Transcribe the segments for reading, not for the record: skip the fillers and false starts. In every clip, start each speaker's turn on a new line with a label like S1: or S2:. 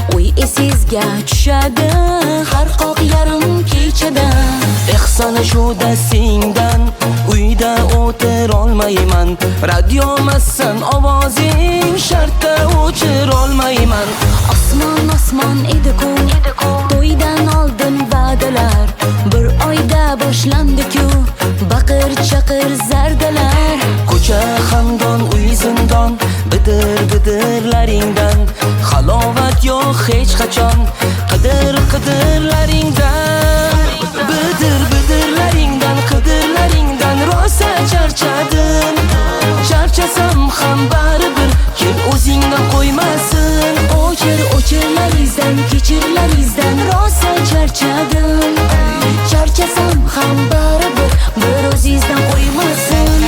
S1: uy esizga tushadi har qoq yarim kechada.
S2: Ehsona shuda singdan uyda o'tirolmayman. Radiomassan ovozing shartta o'chirolmayman.
S1: Osmon osmon edi-ku, to'ydan oldin va'dalar. Bir oyda boshlandi-ku, baqir chaqir zardalar.
S2: Ko'cha xandon, uy zindon, bidir bidirlaringdan halovat yo'q hech qachon. Qidir qidirlaringdan, bidir bidirlaringdan, qidirlaringdan rosa charchadim. Charchasam ham baribir kel o'zingdan qo'ymasin.
S1: O'chirlaringizdan, kechirlaringizdan rosa charchadim. Charchasam ham baribir bir o'zingizdan qo'ymasin.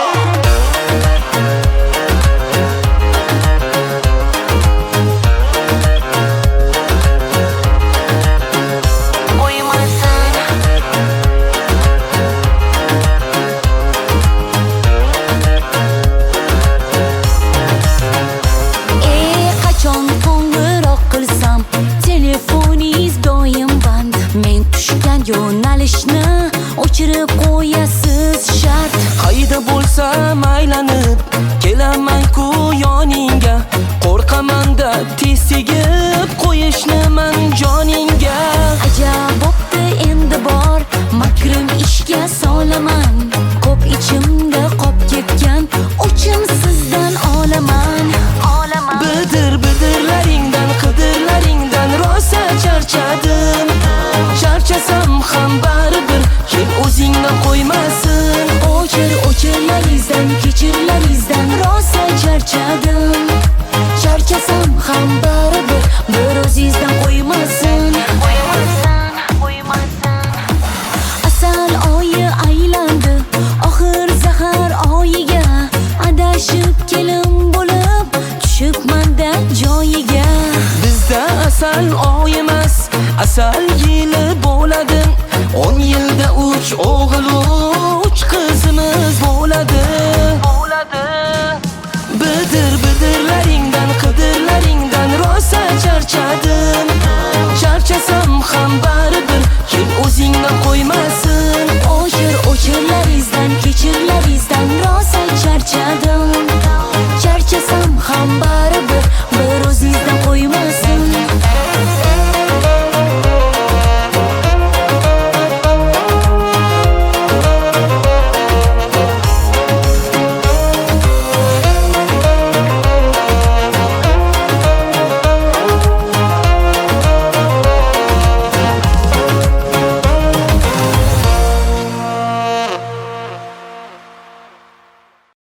S1: Yo'nalishni o'chirib qo'yasiz shart.
S2: Qayda bo'lsam aylanib kelaman-ku yoningga. Qo'rqaman-da tez tegib qo'yishni man joningga.
S1: Ajab bo'pti endi bor makrim ishga solaman. Ko'p ichimda qop ketgan o'chim sizdan olaman.
S2: Bidir bidirlaringdan, qidirlaringdan rosa charchadim. Charchasam ham baribir kel o'zingdan qo'ymasin.
S1: O'chirlaringizdan, kechirlaringizdan rosa charchadim. Charchasam ham baribir bir o'zingizdan qo'ymasin. Asal oyi aylandi oxir zahar oyiga. Adashib kelin bo'lib tushibman-da joyiga.
S2: Bizda asal oy emas, asal yili bo'ladi. 10 yilda 3 o'g'il 3 qizimiz bo'ladi. Bidir bidirlaringdan, qidirlaringdan rosa charchadim. Charchasam ham baribir kel o'zingdan qo'ymasin.
S1: O'chirlaringizdan, kechirlaringizdan rosa charchadim. Charchasam ham baribir